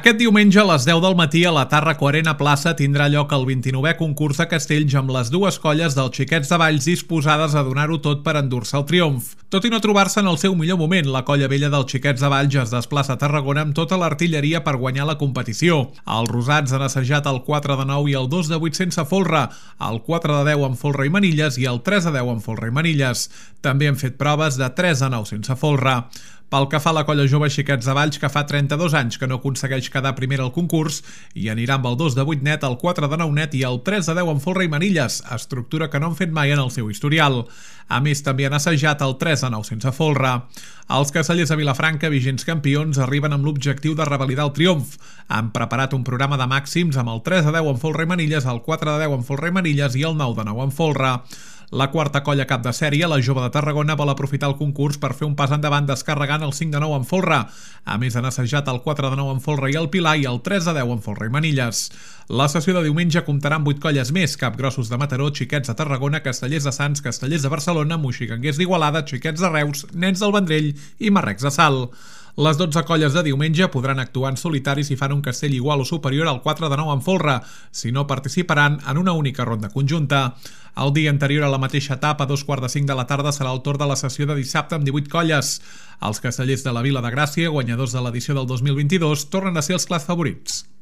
Aquest diumenge a les 10 del matí a la Tàrraco Arena Plaça tindrà lloc el 29è concurs de castells amb les dues colles dels Xiquets de Valls disposades a donar-ho tot per endur-se el triomf. Tot i no trobar-se en el seu millor moment, la colla vella dels Xiquets de Valls es desplaça a Tarragona amb tota l'artilleria per guanyar la competició. Els rosats han assajat el 4 de 9 i el 2 de 8 sense folre, el 4 de 10 amb folre i manilles i el 3 de 10 amb folre i manilles. També han fet proves de 3 de 9 sense folre. Pel que fa a la colla jove Xiquets de Valls, que fa 32 anys que no aconsegueix quedar primera al concurs, i anirà amb el 2 de 8 net, el 4 de 9 net i el 3 de 10 amb folre i manilles, estructura que no han fet mai en el seu historial. A més, també han assajat el 3 de 9 sense folre. Els castellers de Vilafranca, vigents campions, arriben amb l'objectiu de revalidar el triomf. Han preparat un programa de màxims amb el 3 de 10 amb folre i manilles, el 4 de 10 amb folre i manilles i el 9 de 9 amb folre. La quarta colla cap de sèrie, la Jove de Tarragona, vol aprofitar el concurs per fer un pas endavant descarregant el 5 de 9 amb folre. A més, han assajat el 4 de 9 amb folre i el pilar i el 3 de 10 amb folre i manilles. La sessió de diumenge comptarà amb 8 colles més: Capgrossos de Mataró, Xiquets de Tarragona, Castellers de Sants, Castellers de Barcelona, Moixiganguers d'Igualada, Xiquets de Reus, Nens del Vendrell i Marrecs de Salt. Les 12 colles de diumenge podran actuar en solitari si fan un castell igual o superior al 4 de 9 amb folre, si no participaran en una única ronda conjunta. El dia anterior a la mateixa etapa, a 2:45 de la tarda, serà el torn de la sessió de dissabte amb 18 colles. Els castellers de la Vila de Gràcia, guanyadors de l'edició del 2022, tornen a ser els clars favorits.